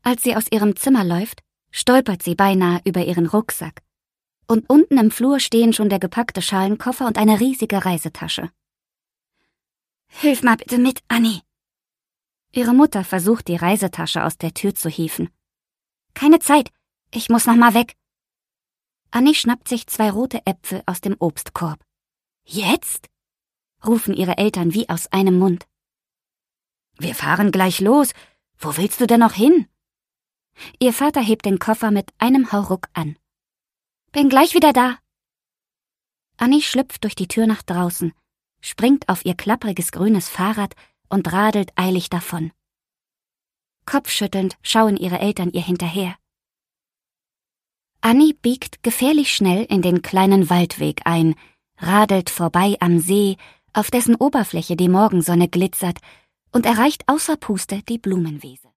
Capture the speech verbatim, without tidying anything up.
Als sie aus ihrem Zimmer läuft, stolpert sie beinahe über ihren Rucksack. Und unten im Flur stehen schon der gepackte Schalenkoffer und eine riesige Reisetasche. »Hilf mal bitte mit, Annie!« Ihre Mutter versucht, die Reisetasche aus der Tür zu hieven. »Keine Zeit, ich muss noch mal weg!« Annie schnappt sich zwei rote Äpfel aus dem Obstkorb. »Jetzt?« rufen ihre Eltern wie aus einem Mund. »Wir fahren gleich los. Wo willst du denn noch hin?« Ihr Vater hebt den Koffer mit einem Hauruck an. »Bin gleich wieder da.« Annie schlüpft durch die Tür nach draußen, springt auf ihr klappriges grünes Fahrrad und radelt eilig davon. Kopfschüttelnd schauen ihre Eltern ihr hinterher. Annie biegt gefährlich schnell in den kleinen Waldweg ein, radelt vorbei am See, auf dessen Oberfläche die Morgensonne glitzert, und erreicht außer Puste die Blumenwiese.